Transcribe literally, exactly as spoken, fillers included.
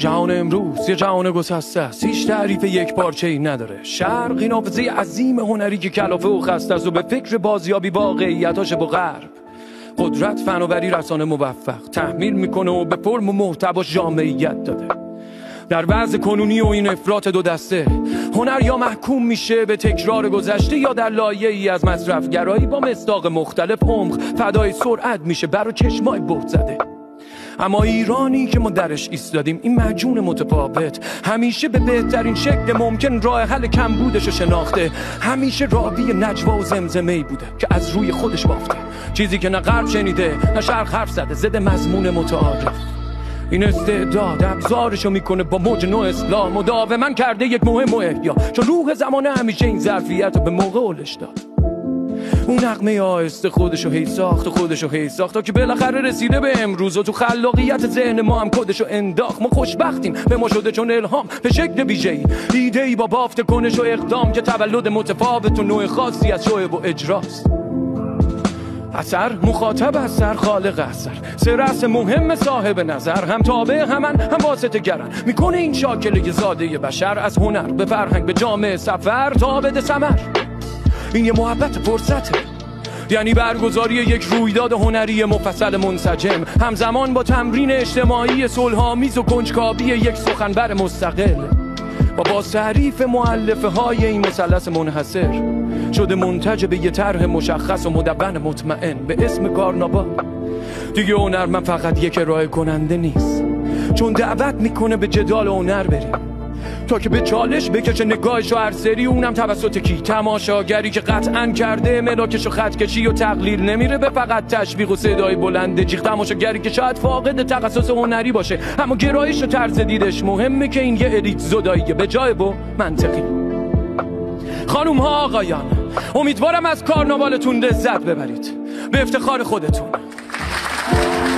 جهان امروز یه جهان گسسته است، هیچ تعریف یک پارچه ای نداره. شرق این حافظه عظیم هنری که کلافه و خسته است و به فکر بازیابی واقعیتاش با غرب. قدرت، فناوری، رسانه موفق تحمیل میکنه و به فرم و محتواش جامعیت داده. در وضع کنونی و این افراط دو دسته، هنر یا محکوم میشه به تکرار گذشته یا در لایه‌ای از مصرفگرایی با مصداق مختلف عمق فدای سرعت میشه برای چشمای بهت زده. اما ایرانی که ما درش ایستادیم، این مجون متفاوت همیشه به بهترین شکل ممکن راه حل کمبودش رو شناخته. همیشه راوی نجوا و زمزمه‌ای بوده که از روی خودش بافته، چیزی که نه غرب شنیده نه شرق حرف زده، ضد مضمون متعارف. این استعداد ابزارشو میکنه با موج نو اصلاح، مداوما کرده یک مهم و احیا، چون روح زمانه همیشه این ظرفیت رو به موقع اولش داد. اون نغمه آهسته خودشو هی ساخت و خودشو هی ساخت تا که بالاخره رسیده به امروز و تو خلاقیت ذهن ما هم کدشو انداخت. ما خوشبختیم به ما شده چون الهام به شکل ویژه‌ای، ایده‌ای با بافت کنش و اقدام که تولد متفاوت و نوع خاصی از شعب و اجراست. اثر مخاطب اثر، خالق اثر، سه رأس مهم صاحب نظر، هم تابع همن هم واسطه گرن. میکنه این شاکله زاده بشر از هنر به فرهنگ به جامعه سفر تا بده ثمر. این یه محبت فرصته، یعنی برگزاری یک رویداد هنری مفصل منسجم، همزمان با تمرین اجتماعی صلح‌آمیز و کنجکاوی یک سخنور مستقل. و با تعریف مؤلفه های این مثلث منحصر شده منتج به یه طرح مشخص و مدون مطمئن به اسم کارناوال. دیگه هنرمند فقط یک ارائه کننده نیست، چون دعوت میکنه به جدال هنر بریم تا که به چالش بکشه نگاهشو هر سری، اونم توسط کی؟ تماشاگری که قطعاً کرده ملاکشو خط کشی و تقلیل نمیره به فقط تشویق و صدای بلند جیغ. تماشاگری که شاید فاقد تخصص هنری باشه اما گرایش و طرز دیدش مهمه که این یه الیت زداییه به جای و منطقی. خانوم ها آقایان، امیدوارم از کارناوالتون لذت ببرید به افتخار خودتون.